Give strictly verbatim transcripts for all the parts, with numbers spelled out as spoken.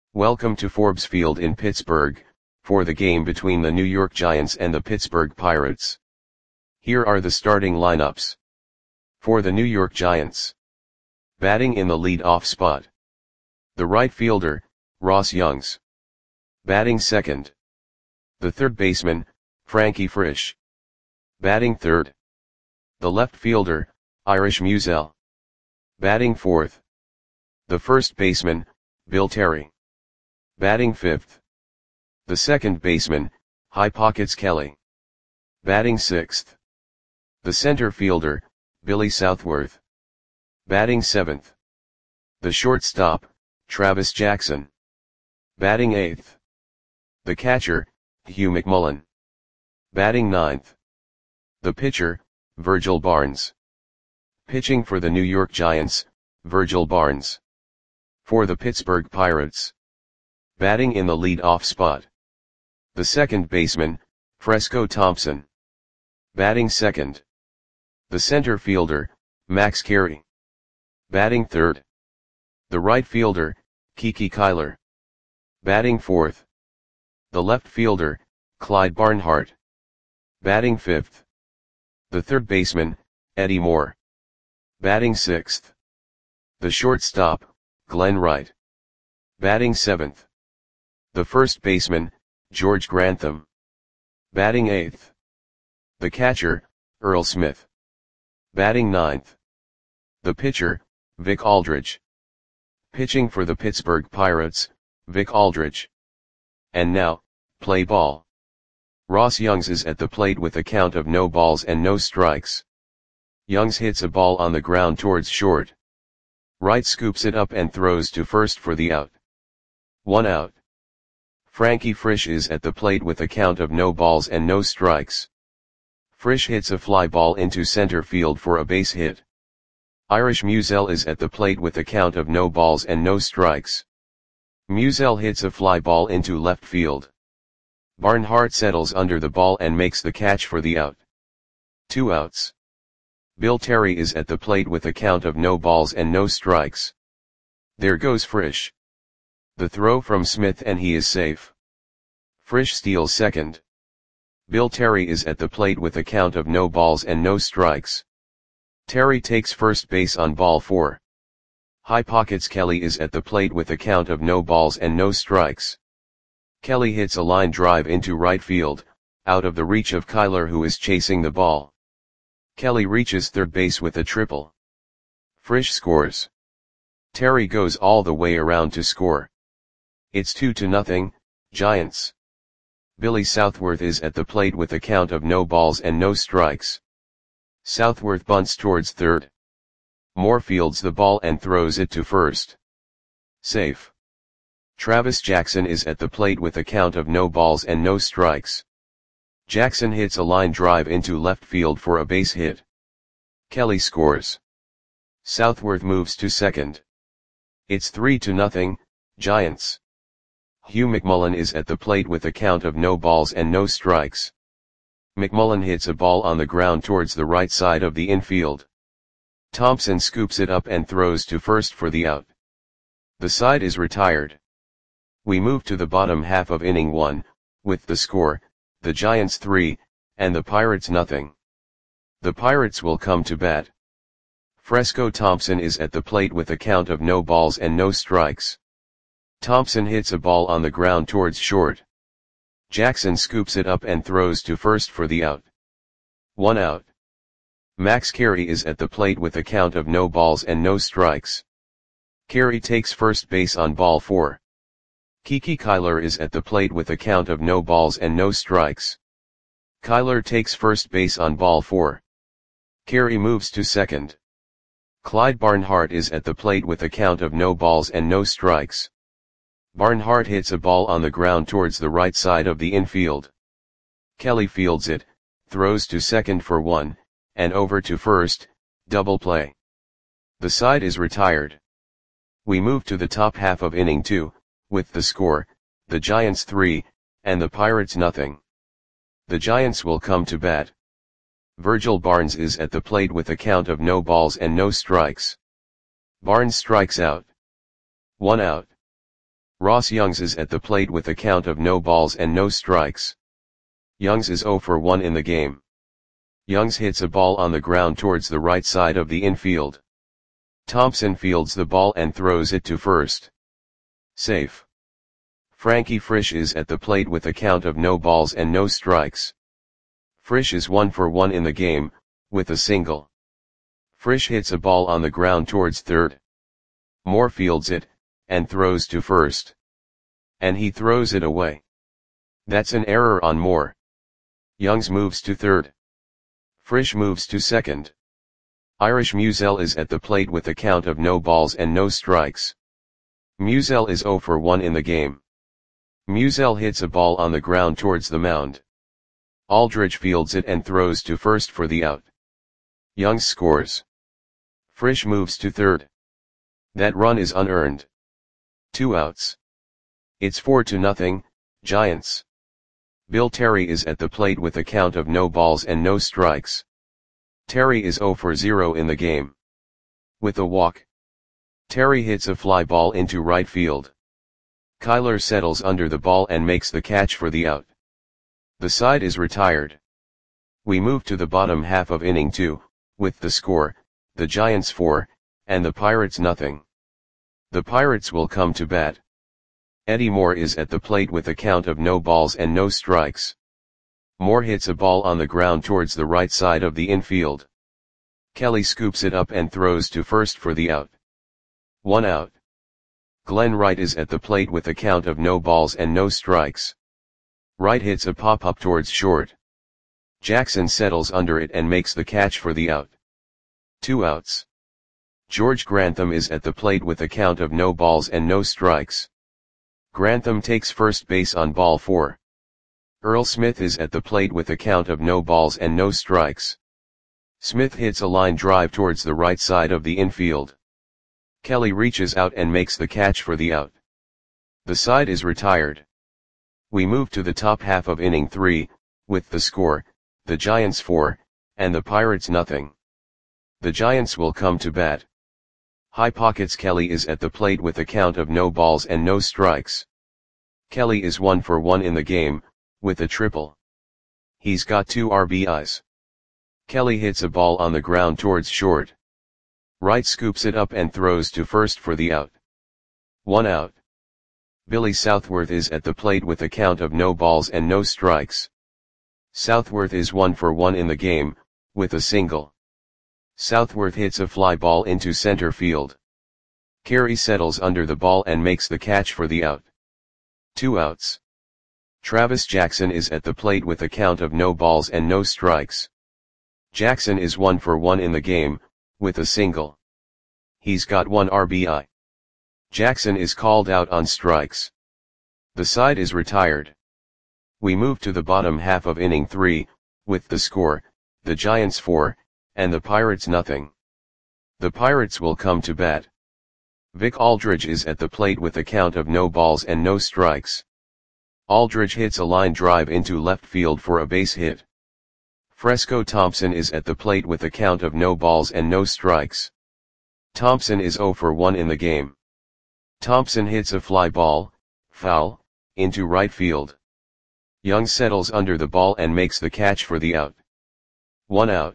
Welcome to Forbes Field in Pittsburgh, for the game between the New York Giants and the Pittsburgh Pirates. Here are the starting lineups. For the New York Giants. Batting in the lead-off spot. The right fielder, Ross Youngs. Batting second. The third baseman, Frankie Frisch. Batting third. The left fielder, Irish Musial. Batting fourth. The first baseman, Bill Terry. Batting fifth. The second baseman, High Pockets Kelly. Batting sixth. The center fielder, Billy Southworth. Batting seventh. The shortstop, Travis Jackson. Batting eighth. The catcher, Hugh McMullen. Batting ninth. The pitcher, Virgil Barnes. Pitching for the New York Giants, Virgil Barnes. For the Pittsburgh Pirates. Batting in the lead-off spot. The second baseman, Fresco Thompson. Batting second. The center fielder, Max Carey. Batting third. The right fielder, Kiki Kyler. Batting fourth. The left fielder, Clyde Barnhart. Batting fifth. The third baseman, Eddie Moore. Batting sixth. The shortstop, Glenn Wright. Batting seventh. The first baseman, George Grantham. Batting eighth. The catcher, Earl Smith. Batting ninth. The pitcher, Vic Aldridge. Pitching for the Pittsburgh Pirates, Vic Aldridge. And now, play ball. Ross Youngs is at the plate with a count of no balls and no strikes. Youngs hits a ball on the ground towards short. Wright scoops it up and throws to first for the out. One out. Frankie Frisch is at the plate with a count of no balls and no strikes. Frisch hits a fly ball into center field for a base hit. Irish Musial is at the plate with a count of no balls and no strikes. Musial hits a fly ball into left field. Barnhart settles under the ball and makes the catch for the out. Two outs. Bill Terry is at the plate with a count of no balls and no strikes. There goes Frisch. The throw from Smith and he is safe. Frisch steals second. Bill Terry is at the plate with a count of no balls and no strikes. Terry takes first base on ball four. High Pockets Kelly is at the plate with a count of no balls and no strikes. Kelly hits a line drive into right field, out of the reach of Kyler who is chasing the ball. Kelly reaches third base with a triple. Frisch scores. Terry goes all the way around to score. It's two to nothing, Giants. Billy Southworth is at the plate with a count of no balls and no strikes. Southworth bunts towards third. Moore fields the ball and throws it to first. Safe. Travis Jackson is at the plate with a count of no balls and no strikes. Jackson hits a line drive into left field for a base hit. Kelly scores. Southworth moves to second. It's three to nothing, Giants. Hugh McMullen is at the plate with a count of no balls and no strikes. McMullen hits a ball on the ground towards the right side of the infield. Thompson scoops it up and throws to first for the out. The side is retired. We move to the bottom half of inning one, with the score, the Giants three, and the Pirates nothing. The Pirates will come to bat. Fresco Thompson is at the plate with a count of no balls and no strikes. Thompson hits a ball on the ground towards short. Jackson scoops it up and throws to first for the out. One out. Max Carey is at the plate with a count of no balls and no strikes. Carey takes first base on ball four. Kiki Kyler is at the plate with a count of no balls and no strikes. Kyler takes first base on ball four. Carey moves to second. Clyde Barnhart is at the plate with a count of no balls and no strikes. Barnhart hits a ball on the ground towards the right side of the infield. Kelly fields it, throws to second for one, and over to first, double play. The side is retired. We move to the top half of inning two, with the score, the Giants three, and the Pirates nothing. The Giants will come to bat. Virgil Barnes is at the plate with a count of no balls and no strikes. Barnes strikes out. One out. Ross Youngs is at the plate with a count of no balls and no strikes. Youngs is zero for one in the game. Youngs hits a ball on the ground towards the right side of the infield. Thompson fields the ball and throws it to first. Safe. Frankie Frisch is at the plate with a count of no balls and no strikes. Frisch is one for one in the game, with a single. Frisch hits a ball on the ground towards third. Moore fields it, and throws to first. And he throws it away. That's an error on Moore. Youngs moves to third. Frisch moves to second. Irish Musial is at the plate with a count of no balls and no strikes. Musial is zero for one in the game. Musial hits a ball on the ground towards the mound. Aldridge fields it and throws to first for the out. Youngs scores. Frisch moves to third. That run is unearned. Two outs. It's four to nothing, Giants. Bill Terry is at the plate with a count of no balls and no strikes. Terry is zero for zero in the game. With a walk. Terry hits a fly ball into right field. Kyler settles under the ball and makes the catch for the out. The side is retired. We move to the bottom half of inning two, with the score, the Giants four, and the Pirates nothing. The Pirates will come to bat. Eddie Moore is at the plate with a count of no balls and no strikes. Moore hits a ball on the ground towards the right side of the infield. Kelly scoops it up and throws to first for the out. One out. Glenn Wright is at the plate with a count of no balls and no strikes. Wright hits a pop-up towards short. Jackson settles under it and makes the catch for the out. Two outs. George Grantham is at the plate with a count of no balls and no strikes. Grantham takes first base on ball four. Earl Smith is at the plate with a count of no balls and no strikes. Smith hits a line drive towards the right side of the infield. Kelly reaches out and makes the catch for the out. The side is retired. We move to the top half of inning three, with the score, the Giants four, and the Pirates nothing. The Giants will come to bat. High Pockets Kelly is at the plate with a count of no balls and no strikes. Kelly is one for one in the game, with a triple. He's got two R B Is. Kelly hits a ball on the ground towards short. Wright scoops it up and throws to first for the out. One out. Billy Southworth is at the plate with a count of no balls and no strikes. Southworth is one for one in the game, with a single. Southworth hits a fly ball into center field. Carey settles under the ball and makes the catch for the out. Two outs. Travis Jackson is at the plate with a count of no balls and no strikes. Jackson is one for one in the game, with a single. He's got one R B I. Jackson is called out on strikes. The side is retired. We move to the bottom half of inning three, with the score, the Giants four, and the Pirates nothing. The Pirates will come to bat. Vic Aldridge is at the plate with a count of no balls and no strikes. Aldridge hits a line drive into left field for a base hit. Fresco Thompson is at the plate with a count of no balls and no strikes. Thompson is zero for one in the game. Thompson hits a fly ball, foul, into right field. Young settles under the ball and makes the catch for the out. One out.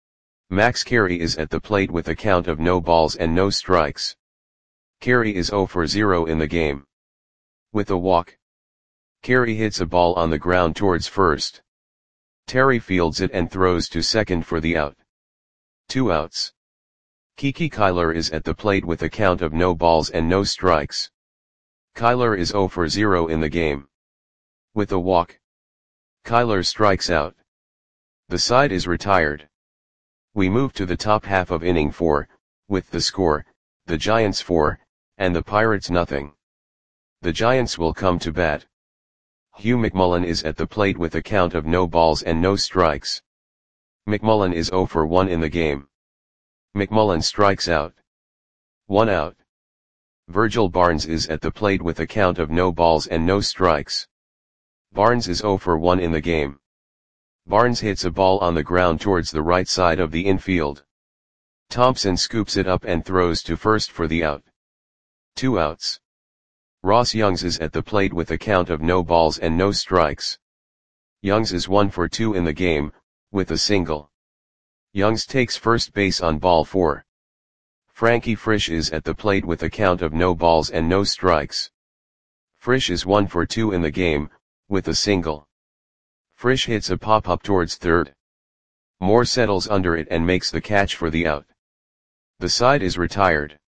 Max Carey is at the plate with a count of no balls and no strikes. Carey is zero for zero in the game. With a walk. Carey hits a ball on the ground towards first. Terry fields it and throws to second for the out. Two outs. Kiki Kyler is at the plate with a count of no balls and no strikes. Kyler is zero for zero in the game. With a walk. Kyler strikes out. The side is retired. We move to the top half of inning four, with the score, the Giants four, and the Pirates nothing. The Giants will come to bat. Hugh McMullen is at the plate with a count of no balls and no strikes. McMullen is zero for one in the game. McMullen strikes out. One out. Virgil Barnes is at the plate with a count of no balls and no strikes. Barnes is zero for one in the game. Barnes hits a ball on the ground towards the right side of the infield. Thompson scoops it up and throws to first for the out. Two outs. Ross Youngs is at the plate with a count of no balls and no strikes. Youngs is one for two in the game, with a single. Youngs takes first base on ball four. Frankie Frisch is at the plate with a count of no balls and no strikes. Frisch is one for two in the game, with a single. Frisch hits a pop-up towards third. Moore settles under it and makes the catch for the out. The side is retired.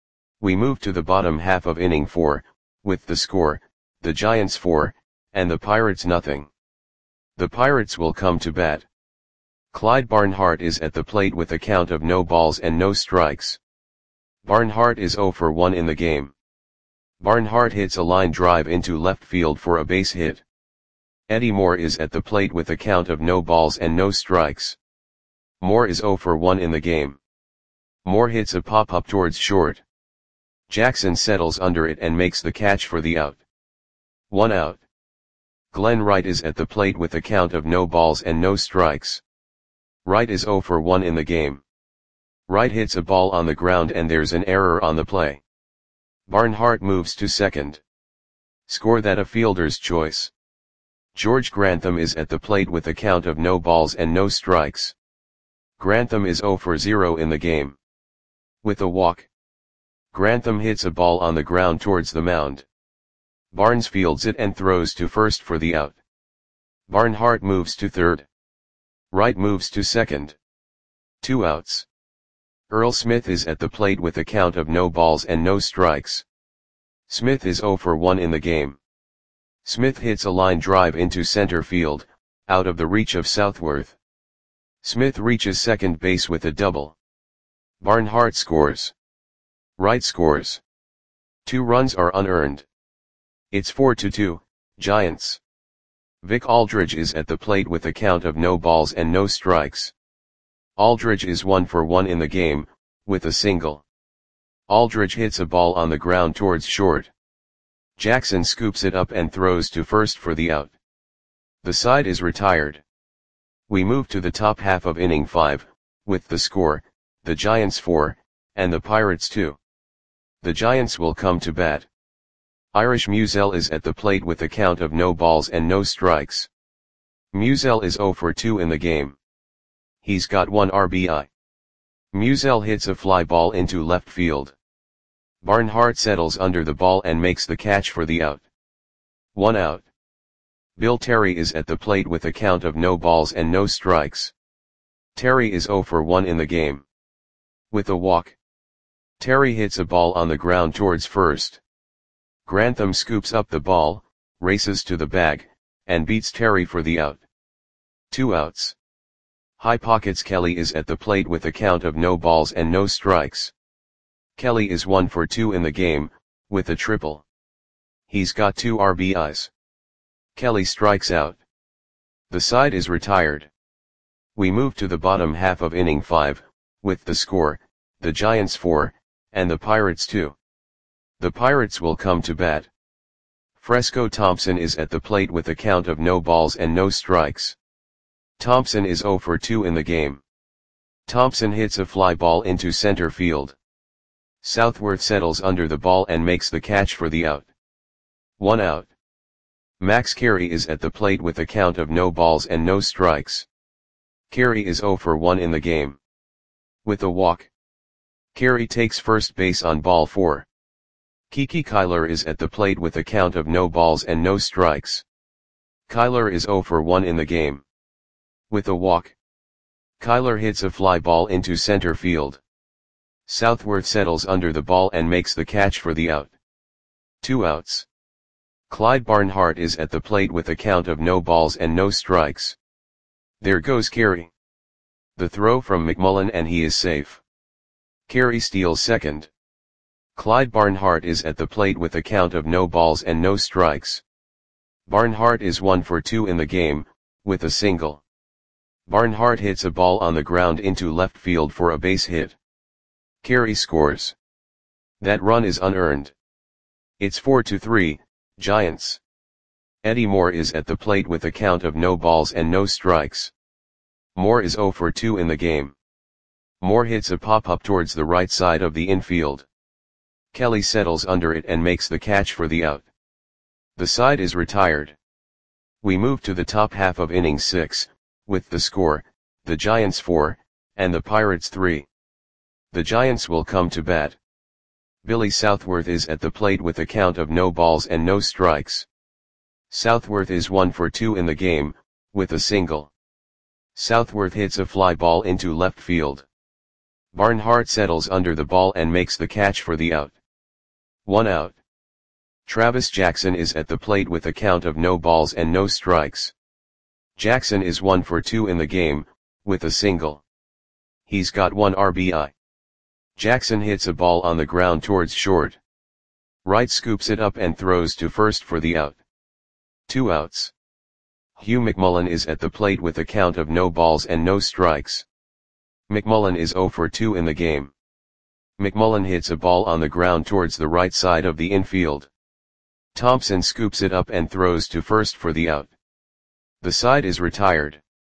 We move to the bottom half of inning four, with the score, the Giants four, and the Pirates nothing. The Pirates will come to bat. Clyde Barnhart is at the plate with a count of no balls and no strikes. Barnhart is zero for one in the game. Barnhart hits a line drive into left field for a base hit. Eddie Moore is at the plate with a count of no balls and no strikes. Moore is zero for one in the game. Moore hits a pop-up towards short. Jackson settles under it and makes the catch for the out. One out. Glenn Wright is at the plate with a count of no balls and no strikes. Wright is zero for one in the game. Wright hits a ball on the ground and there's an error on the play. Barnhart moves to second. Score that a fielder's choice. George Grantham is at the plate with a count of no balls and no strikes. Grantham is zero for zero in the game. With a walk. Grantham hits a ball on the ground towards the mound. Barnes fields it and throws to first for the out. Barnhart moves to third. Wright moves to second. Two outs. Earl Smith is at the plate with a count of no balls and no strikes. Smith is zero for one in the game. Smith hits a line drive into center field, out of the reach of Southworth. Smith reaches second base with a double. Barnhart scores. Wright scores. Two runs are unearned. It's four to two, Giants. Vic Aldridge is at the plate with a count of no balls and no strikes. Aldridge is one for one in the game, with a single. Aldridge hits a ball on the ground towards short. Jackson scoops it up and throws to first for the out. The side is retired. We move to the top half of inning five, with the score, the Giants four, and the Pirates two. The Giants will come to bat. Irish Musial is at the plate with a count of no balls and no strikes. Musial is zero for two in the game. He's got one R B I. Musial hits a fly ball into left field. Barnhart settles under the ball and makes the catch for the out. One out. Bill Terry is at the plate with a count of no balls and no strikes. Terry is zero for one in the game. With a walk. Terry hits a ball on the ground towards first. Grantham scoops up the ball, races to the bag, and beats Terry for the out. Two outs. High Pockets Kelly is at the plate with a count of no balls and no strikes. Kelly is one for two in the game, with a triple. He's got two R B Is. Kelly strikes out. The side is retired. We move to the bottom half of inning five, with the score, the Giants four, and the Pirates two. The Pirates will come to bat. Fresco Thompson is at the plate with a count of no balls and no strikes. Thompson is zero for two in the game. Thompson hits a fly ball into center field. Southworth settles under the ball and makes the catch for the out. One out. Max Carey is at the plate with a count of no balls and no strikes. Carey is zero for one in the game. With a walk. Carey takes first base on ball four. Kiki Kyler is at the plate with a count of no balls and no strikes. Kyler is zero for one in the game. With a walk. Kyler hits a fly ball into center field. Southworth settles under the ball and makes the catch for the out. Two outs. Clyde Barnhart is at the plate with a count of no balls and no strikes. There goes Carey. The throw from McMullen and he is safe. Carey steals second. Clyde Barnhart is at the plate with a count of no balls and no strikes. Barnhart is one for two in the game, with a single. Barnhart hits a ball on the ground into left field for a base hit. Carey scores. That run is unearned. It's four to three, Giants. Eddie Moore is at the plate with a count of no balls and no strikes. Moore is zero for two in the game. Moore hits a pop-up towards the right side of the infield. Kelly settles under it and makes the catch for the out. The side is retired. We move to the top half of inning six, with the score, the Giants four, and the Pirates three. The Giants will come to bat. Billy Southworth is at the plate with a count of no balls and no strikes. Southworth is one for two in the game, with a single. Southworth hits a fly ball into left field. Barnhart settles under the ball and makes the catch for the out. One out. Travis Jackson is at the plate with a count of no balls and no strikes. Jackson is one for two in the game, with a single. He's got one R B I. Jackson hits a ball on the ground towards short. Wright scoops it up and throws to first for the out. Two outs. Hugh McMullen is at the plate with a count of no balls and no strikes. McMullen is zero for two in the game. McMullen hits a ball on the ground towards the right side of the infield. Thompson scoops it up and throws to first for the out. The side is retired.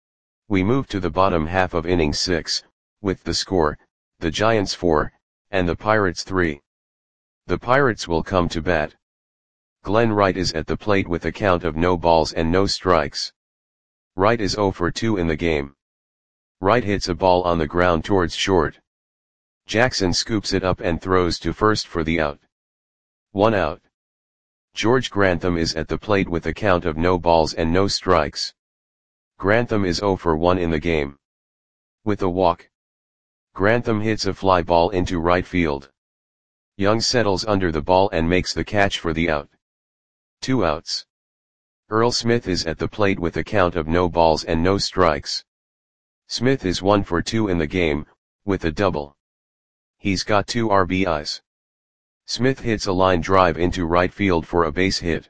We move to the bottom half of inning six, with the score, the Giants four, and the Pirates three. The Pirates will come to bat. Glenn Wright is at the plate with a count of no balls and no strikes. Wright is zero for two in the game. Wright hits a ball on the ground towards short. Jackson scoops it up and throws to first for the out. One out. George Grantham is at the plate with a count of no balls and no strikes. Grantham is zero for one in the game. With a walk. Grantham hits a fly ball into right field. Young settles under the ball and makes the catch for the out. Two outs. Earl Smith is at the plate with a count of no balls and no strikes. Smith is one for two in the game, with a double. He's got two R B Is. Smith hits a line drive into right field for a base hit.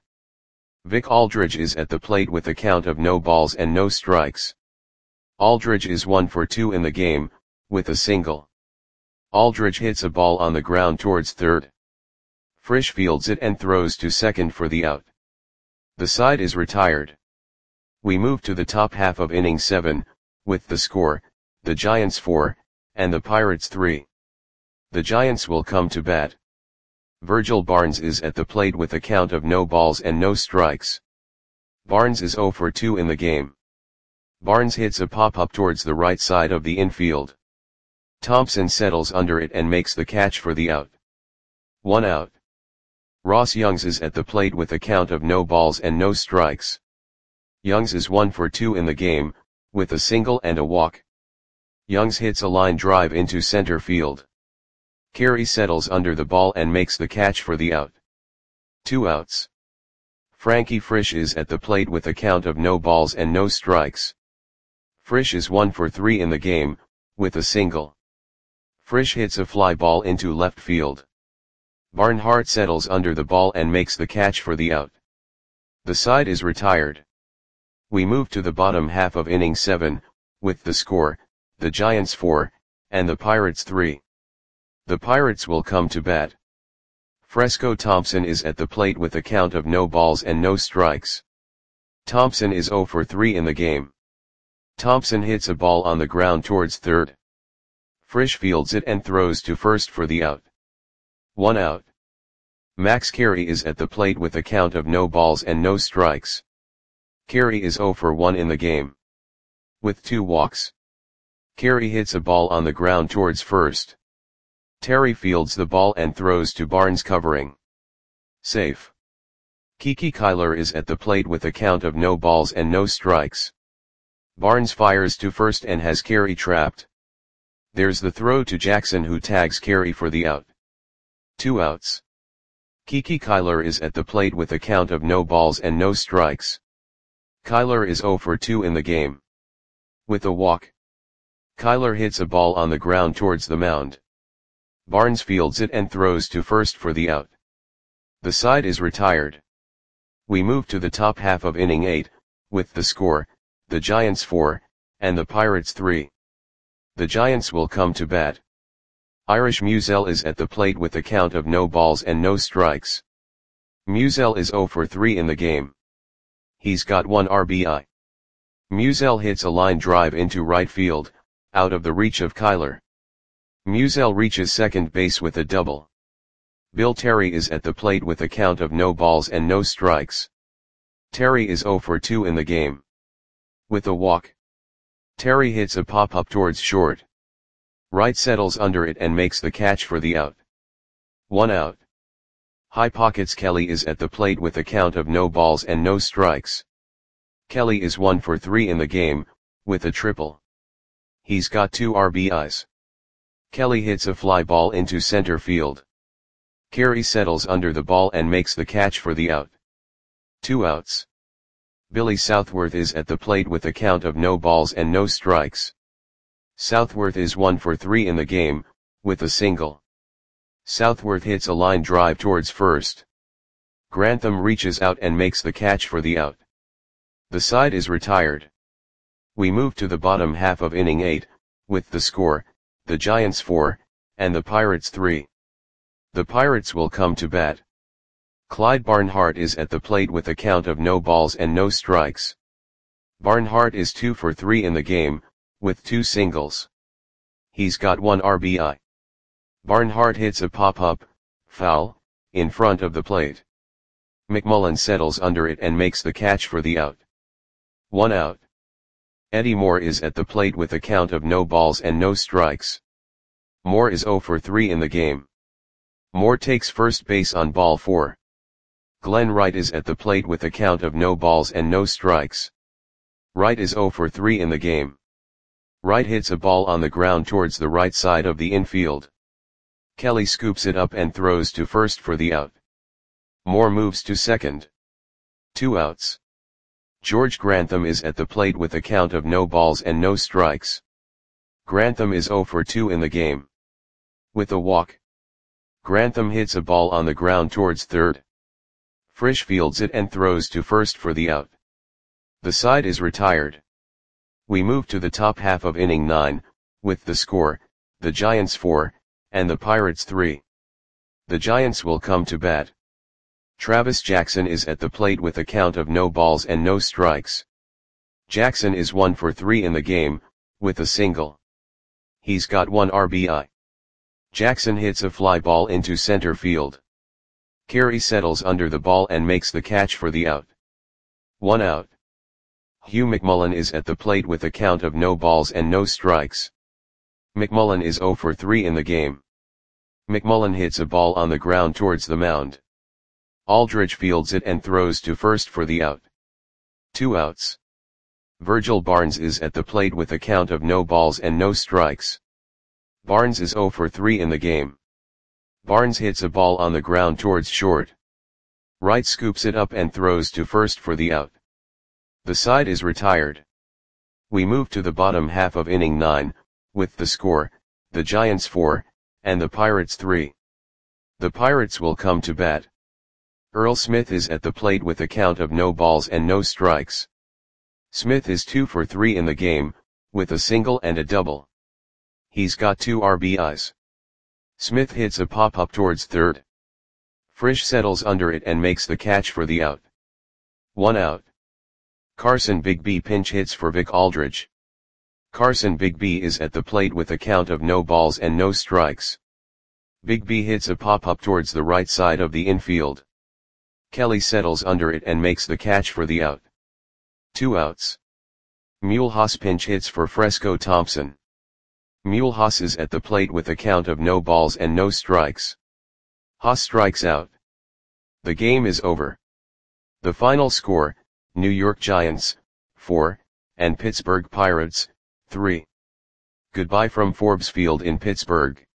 Vic Aldridge is at the plate with a count of no balls and no strikes. Aldridge is one for two in the game, with a single. Aldridge hits a ball on the ground towards third. Frisch fields it and throws to second for the out. The side is retired. We move to the top half of inning seven, with the score, the Giants four, and the Pirates three. The Giants will come to bat. Virgil Barnes is at the plate with a count of no balls and no strikes. Barnes is zero for two in the game. Barnes hits a pop-up towards the right side of the infield. Thompson settles under it and makes the catch for the out. One out. Ross Youngs is at the plate with a count of no balls and no strikes. Youngs is one for two in the game, with a single and a walk. Youngs hits a line drive into center field. Carey settles under the ball and makes the catch for the out. Two outs. Frankie Frisch is at the plate with a count of no balls and no strikes. Frisch is one for three in the game, with a single. Frisch hits a fly ball into left field. Barnhart settles under the ball and makes the catch for the out. The side is retired. We move to the bottom half of inning seven, with the score, the Giants four, and the Pirates three. The Pirates will come to bat. Fresco Thompson is at the plate with a count of no balls and no strikes. Thompson is zero for three in the game. Thompson hits a ball on the ground towards third. Frisch fields it and throws to first for the out. One out. Max Carey is at the plate with a count of no balls and no strikes. Carey is zero for one in the game. With two walks. Carey hits a ball on the ground towards first. Terry fields the ball and throws to Barnes covering. Safe. Kiki Kyler is at the plate with a count of no balls and no strikes. Barnes fires to first and has Carey trapped. There's the throw to Jackson who tags Carey for the out. Two outs. Kiki Kyler is at the plate with a count of no balls and no strikes. Kyler is zero for two in the game. With a walk. Kyler hits a ball on the ground towards the mound. Barnes fields it and throws to first for the out. The side is retired. We move to the top half of inning eight, with the score, the Giants four, and the Pirates three. The Giants will come to bat. Irish Musiel is at the plate with a count of no balls and no strikes. Musiel is zero for three in the game. He's got one R B I. Musiel hits a line drive into right field, out of the reach of Kyler. Musiel reaches second base with a double. Bill Terry is at the plate with a count of no balls and no strikes. Terry is zero for two in the game. With a walk, Terry hits a pop-up towards short. Wright settles under it and makes the catch for the out. One out. High pockets Kelly is at the plate with a count of no balls and no strikes. Kelly is one for three in the game, with a triple. He's got two R B Is. Kelly hits a fly ball into center field. Carey settles under the ball and makes the catch for the out. Two outs. Billy Southworth is at the plate with a count of no balls and no strikes. Southworth is one for three in the game, with a single. Southworth hits a line drive towards first. Grantham reaches out and makes the catch for the out. The side is retired. We move to the bottom half of inning eight, with the score, the Giants four, and the Pirates three. The Pirates will come to bat. Clyde Barnhart is at the plate with a count of no balls and no strikes. Barnhart is two for three in the game, with two singles. He's got one R B I. Barnhart hits a pop-up, foul, in front of the plate. McMullen settles under it and makes the catch for the out. One out. Eddie Moore is at the plate with a count of no balls and no strikes. Moore is zero for three in the game. Moore takes first base on ball four. Glenn Wright is at the plate with a count of no balls and no strikes. Wright is zero for three in the game. Wright hits a ball on the ground towards the right side of the infield. Kelly scoops it up and throws to first for the out. Moore moves to second. Two outs. George Grantham is at the plate with a count of no balls and no strikes. Grantham is zero for two in the game. With a walk, Grantham hits a ball on the ground towards third. Frisch fields it and throws to first for the out. The side is retired. We move to the top half of inning nine, with the score, the Giants four, and the Pirates three. The Giants will come to bat. Travis Jackson is at the plate with a count of no balls and no strikes. Jackson is one for three in the game, with a single. He's got one R B I. Jackson hits a fly ball into center field. Carey settles under the ball and makes the catch for the out. One out. Hugh McMullen is at the plate with a count of no balls and no strikes. McMullen is zero for three in the game. McMullen hits a ball on the ground towards the mound. Aldridge fields it and throws to first for the out. Two outs. Virgil Barnes is at the plate with a count of no balls and no strikes. Barnes is zero for three in the game. Barnes hits a ball on the ground towards short. Wright scoops it up and throws to first for the out. The side is retired. We move to the bottom half of inning nine, with the score, the Giants four, and the Pirates three. The Pirates will come to bat. Earl Smith is at the plate with a count of no balls and no strikes. Smith is two for three in the game, with a single and a double. He's got two R B Is. Smith hits a pop-up towards third. Frisch settles under it and makes the catch for the out. One out. Carson Bigby pinch hits for Vic Aldridge. Carson Bigby is at the plate with a count of no balls and no strikes. Bigby hits a pop-up towards the right side of the infield. Kelly settles under it and makes the catch for the out. Two outs. Mulhouse pinch hits for Fresco Thompson. Mulhouse is at the plate with a count of no balls and no strikes. Haas strikes out. The game is over. The final score, New York Giants, four, and Pittsburgh Pirates, three. Goodbye from Forbes Field in Pittsburgh.